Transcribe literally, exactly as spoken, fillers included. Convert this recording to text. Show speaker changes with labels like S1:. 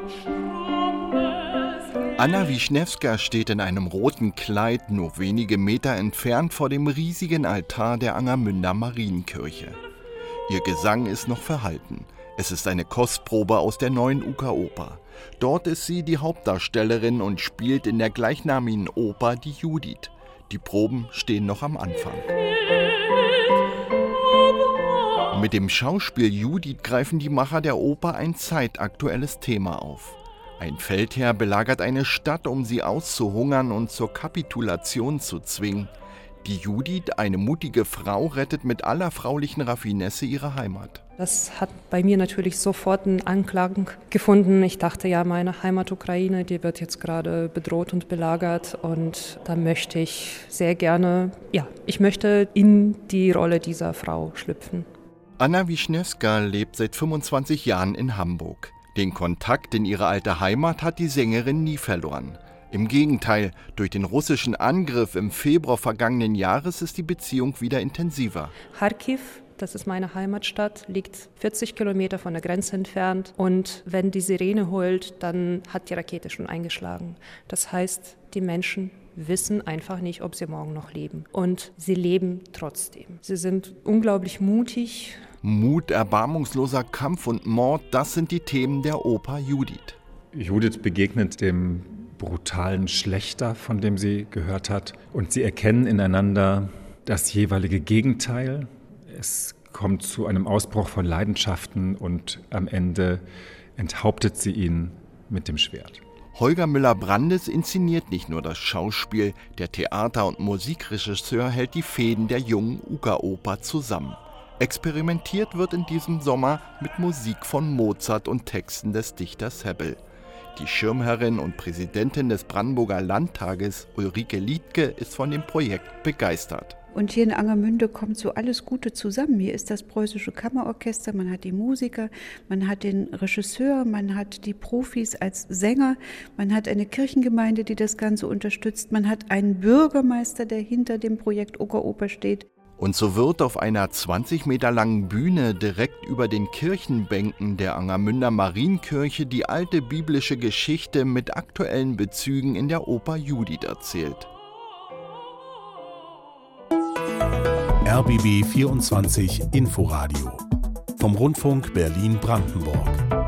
S1: Anna Wischnewska steht in einem roten Kleid nur wenige Meter entfernt vor dem riesigen Altar der Angermünder Marienkirche. Ihr Gesang ist noch verhalten. Es ist eine Kostprobe aus der neuen Uka-Oper. Dort ist sie die Hauptdarstellerin und spielt in der gleichnamigen Oper die Judith. Die Proben stehen noch am Anfang. Mit dem Schauspiel Judith greifen die Macher der Oper ein zeitaktuelles Thema auf. Ein Feldherr belagert eine Stadt, um sie auszuhungern und zur Kapitulation zu zwingen. Die Judith, eine mutige Frau, rettet mit aller fraulichen Raffinesse ihre Heimat.
S2: Das hat bei mir natürlich sofort einen Anklang gefunden. Ich dachte ja, meine Heimat Ukraine, die wird jetzt gerade bedroht und belagert. Und da möchte ich sehr gerne, ja, ich möchte in die Rolle dieser Frau schlüpfen.
S1: Anna Wischnewska lebt seit fünfundzwanzig Jahren in Hamburg. Den Kontakt in ihre alte Heimat hat die Sängerin nie verloren. Im Gegenteil, durch den russischen Angriff im Februar vergangenen Jahres ist die Beziehung wieder intensiver.
S2: Charkiw, das ist meine Heimatstadt, liegt vierzig Kilometer von der Grenze entfernt. Und wenn die Sirene heult, dann hat die Rakete schon eingeschlagen. Das heißt, die Menschen wissen einfach nicht, ob sie morgen noch leben. Und sie leben trotzdem. Sie sind unglaublich mutig.
S1: Mut, erbarmungsloser Kampf und Mord, das sind die Themen der Oper Judith.
S3: Judith begegnet dem brutalen Schlächter, von dem sie gehört hat. Und sie erkennen ineinander das jeweilige Gegenteil. Es kommt zu einem Ausbruch von Leidenschaften und am Ende enthauptet sie ihn mit dem Schwert.
S1: Holger Müller-Brandes inszeniert nicht nur das Schauspiel, der Theater- und Musikregisseur hält die Fäden der jungen Uka-Oper zusammen. Experimentiert wird in diesem Sommer mit Musik von Mozart und Texten des Dichters Hebbel. Die Schirmherrin und Präsidentin des Brandenburger Landtages, Ulrike Liedtke, ist von dem Projekt begeistert.
S4: Und hier in Angermünde kommt so alles Gute zusammen. Hier ist das Preußische Kammerorchester, man hat die Musiker, man hat den Regisseur, man hat die Profis als Sänger, man hat eine Kirchengemeinde, die das Ganze unterstützt, man hat einen Bürgermeister, der hinter dem Projekt Uka-Oper steht.
S1: Und so wird auf einer zwanzig Meter langen Bühne direkt über den Kirchenbänken der Angermünder Marienkirche die alte biblische Geschichte mit aktuellen Bezügen in der Oper Judith erzählt.
S5: R B B vierundzwanzig Inforadio vom Rundfunk Berlin-Brandenburg.